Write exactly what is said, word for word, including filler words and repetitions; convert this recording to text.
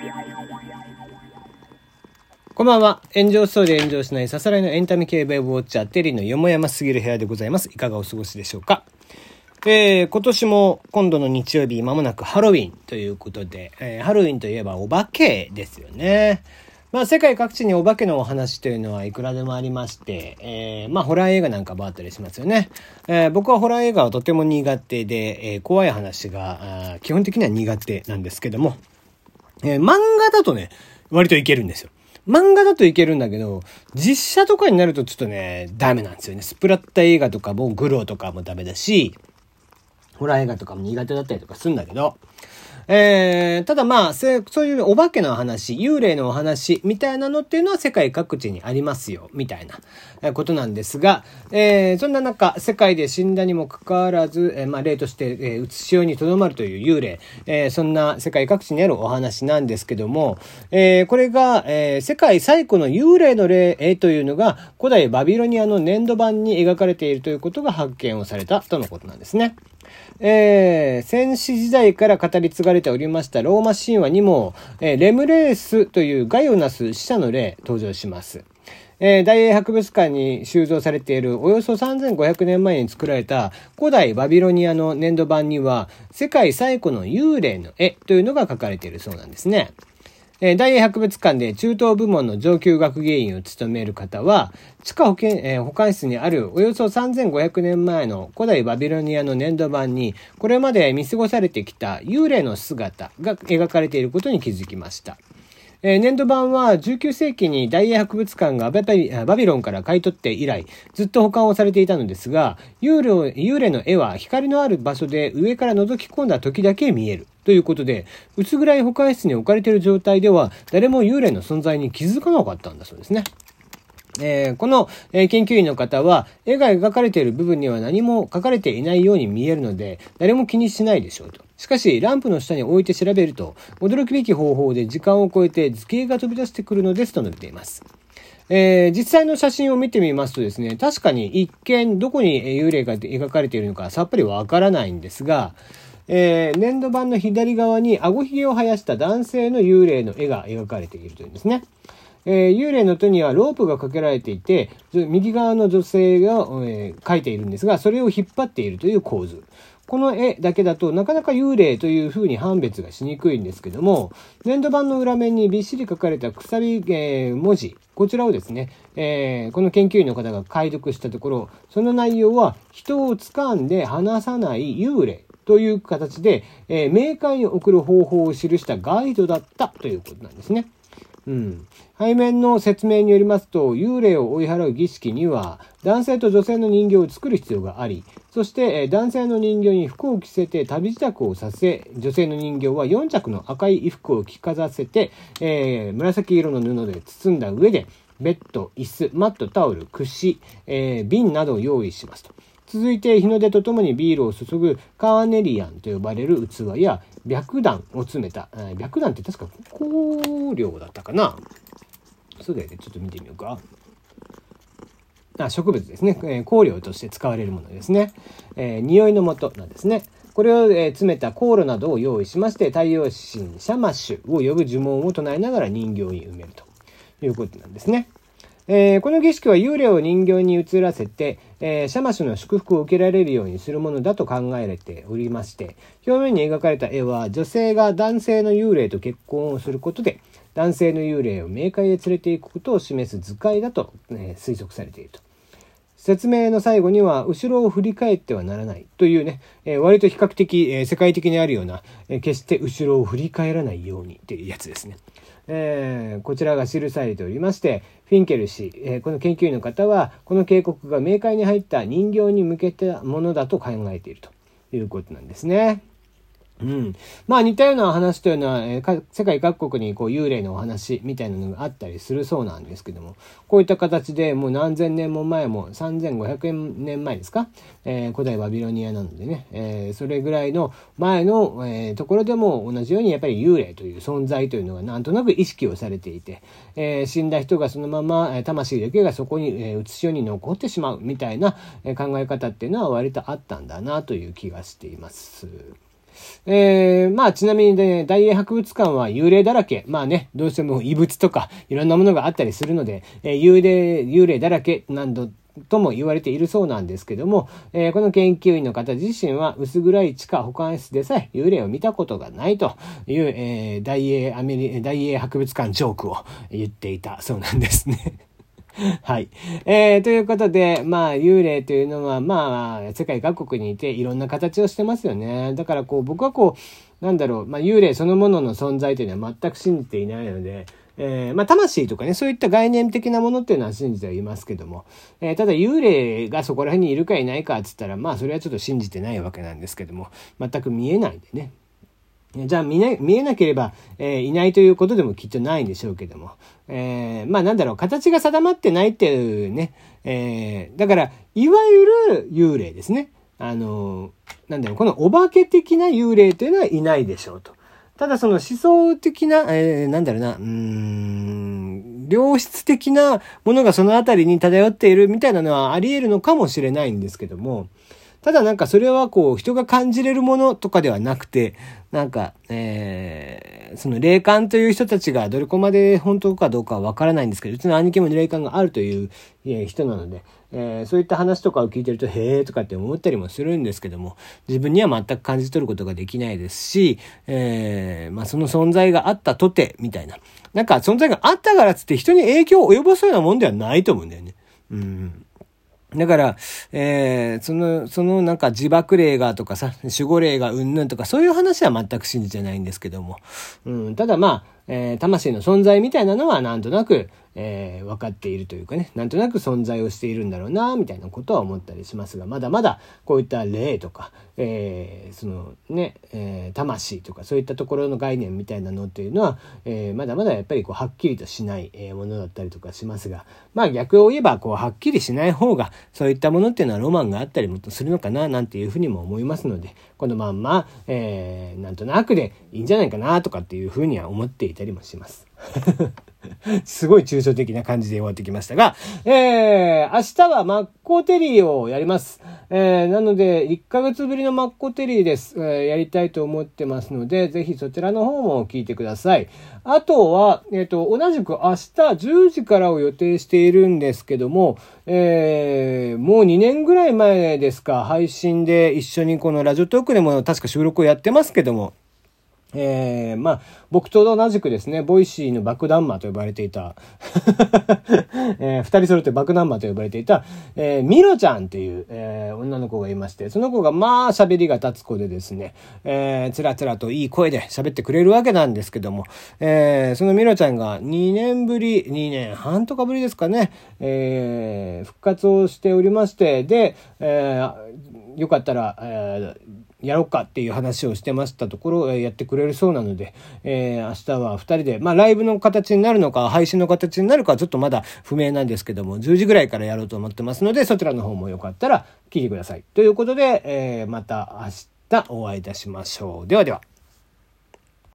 こんばんは。炎上しそうで炎上しないささらいのエンタメ系ウェブウォッチャーテリーのよもやますぎる部屋でございます。いかがお過ごしでしょうか。えー、今年も今度の日曜日間もなくハロウィンということで、えー、ハロウィンといえばお化けですよね。まあ世界各地にお化けのお話というのはいくらでもありまして、えー、まあホラー映画なんかもあったりしますよね。えー、僕はホラー映画はとても苦手で、えー、怖い話が基本的には苦手なんですけども、えー、漫画だとね割といけるんですよ。漫画だといけるんだけど、実写とかになるとちょっとねダメなんですよね。スプラッタ映画とかもグロとかもダメだし、ホラー映画とかも苦手だったりとかするんだけど、えー、ただまあそういうお化けの話、幽霊のお話みたいなのっていうのは世界各地にありますよみたいなことなんですが、えー、そんな中世界で死んだにもかかわらず、えー、まあ例として、えー、うつしようにとどまるという幽霊、えー、そんな世界各地にあるお話なんですけども、えー、これが、えー、世界最古の幽霊の霊、えー、というのが古代バビロニアの粘土板に描かれているということが発見をされたとのことなんですね。えー、先史時代から語り継がれておりましたローマ神話にも、えー、レムレースというガイオナス死者の霊登場します。えー、大英博物館に収蔵されているおよそさんぜんごひゃくねんまえに作られた古代バビロニアの粘土板には世界最古の幽霊の絵というのが描かれているそうなんですね。えー、大英博物館で中東部門の上級学芸員を務める方は、地下保健、えー、保管室にあるおよそさんぜんごひゃくねんまえの古代バビロニアの粘土板に、これまで見過ごされてきた幽霊の姿が描かれていることに気づきました。えー、粘土板はじゅうきゅうせいきに大英博物館がバビ、バビロンから買い取って以来、ずっと保管をされていたのですが、幽霊、幽霊の絵は光のある場所で上から覗き込んだ時だけ見える。ということで、薄暗い保管室に置かれている状態では、誰も幽霊の存在に気づかなかったんだそうですね。えー、この、えー、研究員の方は、絵が描かれている部分には何も書かれていないように見えるので、誰も気にしないでしょうと。しかし、ランプの下に置いて調べると、驚くべき方法で時間を超えて図形が飛び出してくるのですと述べています。えー、実際の写真を見てみますとですね、確かに一見どこに幽霊が描かれているのかさっぱりわからないんですが、えー、粘土板の左側に顎ひげを生やした男性の幽霊の絵が描かれているというんですね。えー、幽霊の手にはロープがかけられていて、右側の女性が、えー、描いているんですが、それを引っ張っているという構図。この絵だけだとなかなか幽霊という風に判別がしにくいんですけども、粘土板の裏面にびっしり書かれたくさび、えー、文字、こちらをですね、えー、この研究員の方が解読したところ、その内容は人を掴んで離さない幽霊という形で、えー、冥界に送る方法を記したガイドだったということなんですね。うん、背面の説明によりますと、幽霊を追い払う儀式には男性と女性の人形を作る必要があり、そして、えー、男性の人形に服を着せて旅支度をさせ、女性の人形はよんちゃくの赤い衣服を着かざせて、えー、紫色の布で包んだ上でベッド、椅子、マット、タオル、櫛、えー、瓶などを用意しますと。続いて日の出とともにビールを注ぐカーネリアンと呼ばれる器や白檀を詰めた、えー、白檀って確か香料だったかな。そうだよね、ちょっと見てみようか。あ、植物ですね、えー、香料として使われるものですね。えー、匂いの素なんですね。これを、えー、詰めた香炉などを用意しまして、太陽神シャマシュを呼ぶ呪文を唱えながら人形に埋めるということなんですね。えー、この儀式は幽霊を人形に移らせて、えー、シャマシュの祝福を受けられるようにするものだと考えられておりまして、表面に描かれた絵は女性が男性の幽霊と結婚をすることで、男性の幽霊を冥界へ連れていくことを示す図解だと、えー、推測されていると。説明の最後には、後ろを振り返ってはならないというね、えー、割と比較的、えー、世界的にあるような、えー、決して後ろを振り返らないようにというやつですね。えー、こちらが記されておりまして、フィンケル氏、えー、この研究員の方はこの警告が冥界に入った人形に向けたものだと考えているということなんですね。うん。まあ似たような話というのは、えー、世界各国にこう幽霊のお話みたいなのがあったりするそうなんですけども、こういった形でもう何千年も前もさんぜんごひゃくねんまえですか、えー、古代バビロニアなのでね、えー、それぐらいの前の、えー、ところでも同じようにやっぱり幽霊という存在というのがなんとなく意識をされていて、えー、死んだ人がそのまま、えー、魂だけがそこに、えー、写しように残ってしまうみたいな、えー、考え方っていうのは割とあったんだなという気がしています。 えー、まあちなみにね、大英博物館は幽霊だらけ。まあね、どうしても遺物とかいろんなものがあったりするので、えー、幽霊、幽霊だらけ何度とも言われているそうなんですけども、えー、この研究員の方自身は薄暗い地下保管室でさえ幽霊を見たことがないという、えー、大英アメリ、大英博物館ジョークを言っていたそうなんですね。はい。えー、ということで、まあ、幽霊というのは、まあ、世界各国にいていろんな形をしてますよね。だからこう、僕はこう、なんだろう、まあ、幽霊そのものの存在というのは全く信じていないので、えー、まあ、魂とかね、そういった概念的なものっていうのは信じてはいますけども、えー、ただ幽霊がそこら辺にいるかいないかっつったら、まあ、それはちょっと信じてないわけなんですけども、全く見えないんでね。じゃあ見な、見えなければ、えー、いないということでもきっとないんでしょうけども。えー、まあなんだろう、形が定まってないっていうね。えー、だから、いわゆる幽霊ですね。あのー、なんだろう、このお化け的な幽霊というのはいないでしょうと。ただその思想的な、えー、なんだろうな、うーん、良質的なものがそのあたりに漂っているみたいなのはあり得るのかもしれないんですけども、ただなんかそれはこう人が感じれるものとかではなくて、なんか、えー、その霊感という人たちがどれこまで本当かどうかはわからないんですけど、うちの兄貴も霊感があるという、えー、人なので、えー、そういった話とかを聞いてると、へーとかって思ったりもするんですけども、自分には全く感じ取ることができないですし、えー、まあその存在があったとて、みたいな。なんか存在があったからつって人に影響を及ぼすようなもんではないと思うんだよね。うん。だから、えー、その、そのなんか自爆霊がとかさ、守護霊がうんぬんとかそういう話は全く信じてないんですけども。うん、ただまあ、えー、魂の存在みたいなのはなんとなく、えー、分かっているというかね、なんとなく存在をしているんだろうな、みたいなことは思ったりしますが、まだまだこういった霊とか、えー、そのね、えー、魂とかそういったところの概念みたいなのっていうのは、えー、まだまだやっぱりこうはっきりとしない、えー、ものだったりとかしますが、まあ逆を言えばこうはっきりしない方がそういったものっていうのはロマンがあったりもするのかななんていうふうにも思いますので、このまんま、えー、なんとなくでいいんじゃないかなとかっていうふうには思っていたりもします。すごい抽象的な感じで終わってきましたが、えー、明日はマッコテリーをやります。えー、なので、いっかげつぶりのマッコテリーです。えー、やりたいと思ってますので、ぜひそちらの方も聞いてください。あとは、えっと、同じく明日じゅうじからを予定しているんですけども、えー、もうにねんぐらい前ですか、配信で一緒にこのラジオトークでも確か収録をやってますけども、えー、まあ、僕と同じくですね、ボイシーの爆弾魔と呼ばれていた、えー、二人揃って爆弾魔と呼ばれていた、えー、ミロちゃんっていう、えー、女の子がいまして、その子がまあ喋りが立つ子でですね、えー、つらつらといい声で喋ってくれるわけなんですけども、えー、そのミロちゃんがにねんぶり、にねんはんとかぶりですかね、えー、復活をしておりまして、で、えー、よかったら、えーやろうかっていう話をしてましたところ、やってくれるそうなので、えー、明日は二人で、まあライブの形になるのか、配信の形になるかはちょっとまだ不明なんですけども、じゅうじぐらいからやろうと思ってますので、そちらの方もよかったら聞いてください。ということで、えー、また明日お会いいたしましょう。ではでは。